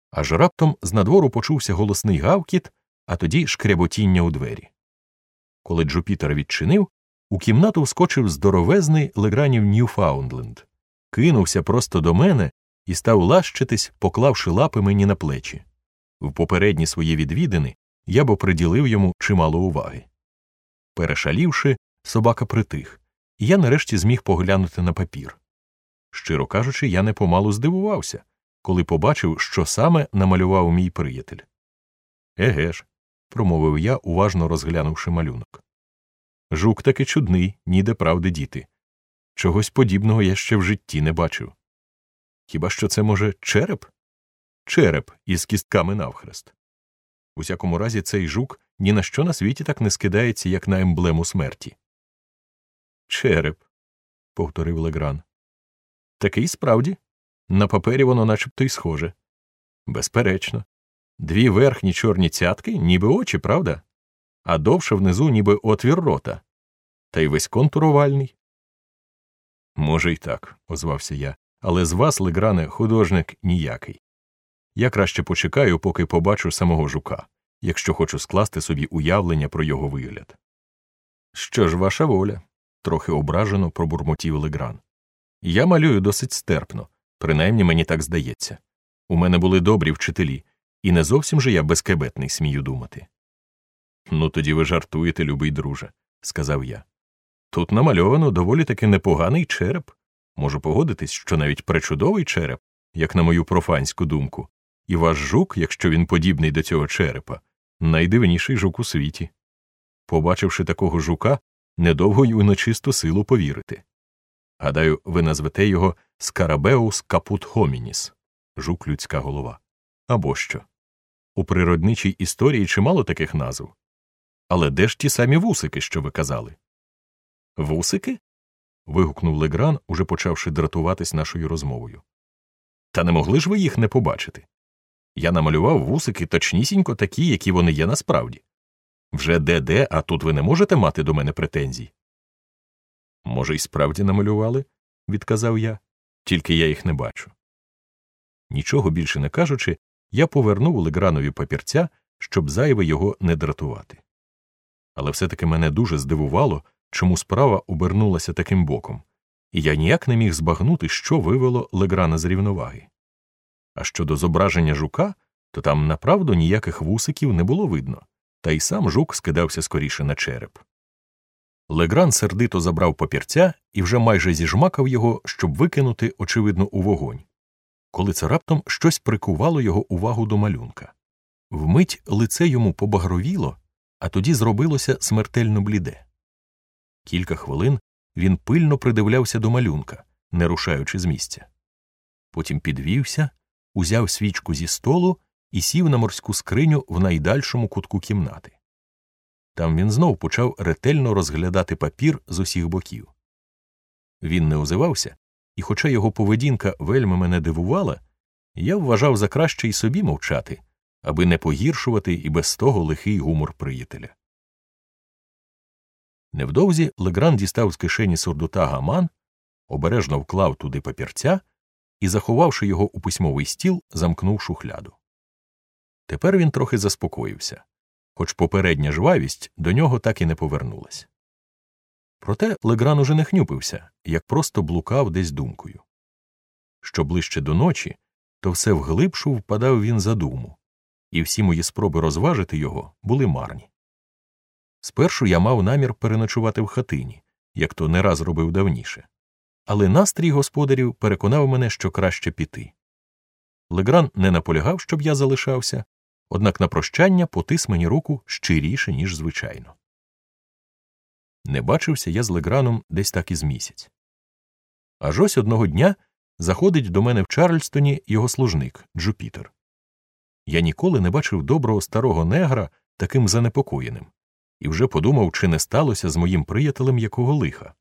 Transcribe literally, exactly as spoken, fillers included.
Аж раптом з надвору почувся голосний гавкіт, а тоді шкряботіння у двері. Коли Джупітер відчинив, у кімнату вскочив здоровезний Легранів Ньюфаундленд, кинувся просто до мене і став лащитись, поклавши лапи мені на плечі. В попередні свої відвідини я б приділив йому чимало уваги. Перешалівши, собака притих, і я нарешті зміг поглянути на папір. Щиро кажучи, я непомалу здивувався, коли побачив, що саме намалював мій приятель. «Еге ж», – промовив я, уважно розглянувши малюнок. «Жук таки чудний, ніде правди діти. Чогось подібного я ще в житті не бачив. Хіба що це, може, череп? Череп із кістками навхрест. У всякому разі, цей жук ні на що на світі так не скидається, як на емблему смерті». «Череп», – повторив Легран. «Такий справді. На папері воно начебто й схоже. Безперечно. Дві верхні чорні цятки, ніби очі, правда? А довше внизу ніби отвір рота. Та й весь контур овальний». «Може й так», – озвався я, – «але з вас, Легране, художник ніякий. Я краще почекаю, поки побачу самого жука, якщо хочу скласти собі уявлення про його вигляд». «Що ж, ваша воля», – трохи ображено пробурмотів Легран. «Я малюю досить стерпно, принаймні мені так здається. У мене були добрі вчителі, і не зовсім же я безкебетний, смію думати». «Ну тоді ви жартуєте, любий друже», – сказав я. «Тут намальовано доволі таки непоганий череп. Можу погодитись, що навіть пречудовий череп, як на мою профанську думку. І ваш жук, якщо він подібний до цього черепа, найдивніший жук у світі. Побачивши такого жука, недовго й у нечисту силу повірити. Гадаю, ви назвете його Скарабеус капут хомініс – жук людська голова. Або що. У природничій історії чимало таких назв. Але де ж ті самі вусики, що ви казали?» «Вусики?» – вигукнув Легран, уже почавши дратуватись нашою розмовою. «Та не могли ж ви їх не побачити? Я намалював вусики точнісінько такі, які вони є насправді. Вже де-де, а тут ви не можете мати до мене претензій». «Може, й справді намалювали?» – відказав я. «Тільки я їх не бачу». Нічого більше не кажучи, я повернув Легранові папірця, щоб зайве його не дратувати. Але все-таки мене дуже здивувало, чому справа обернулася таким боком, і я ніяк не міг збагнути, що вивело Леграна з рівноваги. А щодо зображення жука, то там направду ніяких вусиків не було видно, та й сам жук скидався скоріше на череп. Легран сердито забрав папірця і вже майже зіжмакав його, щоб викинути, очевидно, у вогонь. Коли це раптом щось прикувало його увагу до малюнка. Вмить лице йому побагровіло, а тоді зробилося смертельно бліде. Кілька хвилин він пильно придивлявся до малюнка, не рушаючи з місця. Потім підвівся, узяв свічку зі столу і сів на морську скриню в найдальшому кутку кімнати. Там він знов почав ретельно розглядати папір з усіх боків. Він не озивався, і хоча його поведінка вельми мене дивувала, я вважав за краще й собі мовчати, аби не погіршувати і без того лихий гумор приятеля. Невдовзі Легран дістав з кишені сурдута гаман, обережно вклав туди папірця і, заховавши його у письмовий стіл, замкнув шухляду. Тепер він трохи заспокоївся, хоч попередня жвавість до нього так і не повернулась. Проте Легран уже не хнюпився, як просто блукав десь думкою. Що ближче до ночі, то все вглибшу впадав він за думу, і всі мої спроби розважити його були марні. Спершу я мав намір переночувати в хатині, як то не раз робив давніше. Але настрій господарів переконав мене, що краще піти. Легран не наполягав, щоб я залишався, однак на прощання потис мені руку щиріше, ніж звичайно. Не бачився я з Леграном десь так із місяць. Аж ось одного дня заходить до мене в Чарльстоні його служник Джупітер. Я ніколи не бачив доброго старого негра таким занепокоєним, і вже подумав, чи не сталося з моїм приятелем якого лиха.